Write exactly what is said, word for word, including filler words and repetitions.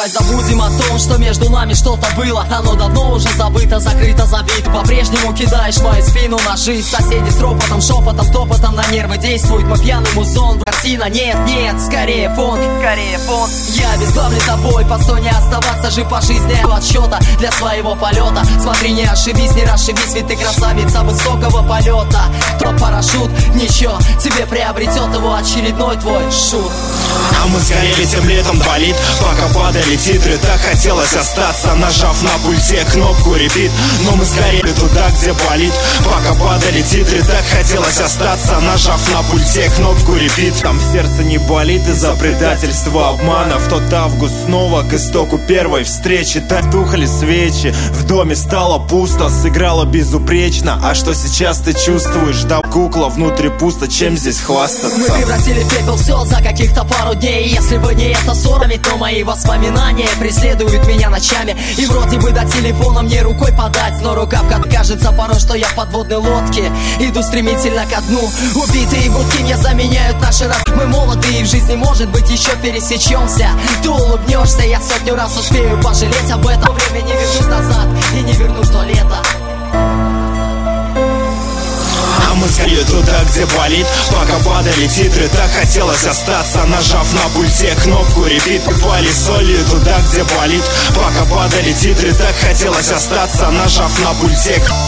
Давай забудем о том, что между нами что-то было. Оно давно уже забыто, закрыто, забито. По-прежнему кидаешь в мою спину ножи. Соседи с ропотом, шепотом, топотом на нервы действуют. Мы пьяный музон, картина. Нет, нет, скорее фон, скорее фон. Я обезглавлен тобой, постой, не оставаться же по жизни отсчета для своего полета. Смотри, не ошибись, не расшибись, ведь ты красавица высокого полета. Тот парашют, ничего, тебе приобретет его очередной твой шут. А мы сгорели тем летом, болит, пока падали титры. Так хотелось остаться, нажав на пульте кнопку репит. Но мы сгорели туда, где болит, пока падали титры. Так хотелось остаться, нажав на пульте кнопку репит. Там сердце не болит из-за предательства, обмана. В тот август снова к истоку первой встречи. Так тухли свечи, в доме стало пусто, сыграла безупречно. А что сейчас ты чувствуешь? Да, кукла, внутри пусто, чем здесь хвастаться? Мы превратили в пепел все за каких-то пару дней. Если бы не эта ссора, ведь то мои воспоминания преследуют меня ночами. И вроде бы до телефона мне рукой подать, но рукавка кажется порой, что я в подводной лодке. Иду стремительно ко дну. Убитые гудки мне заменяют наши раз. Мы молодые, в жизни, может быть, еще пересечемся. Ты улыбнешься, я сотню раз успею пожалеть об этом. Время не вернуть назад и не вернуть то лето. А мы сгорели туда, где болит, пока падали титры. Так хотелось остаться, нажав на пульте кнопку репит. Пали солью туда, где болит, пока падали титры. Так хотелось остаться, нажав на пульте.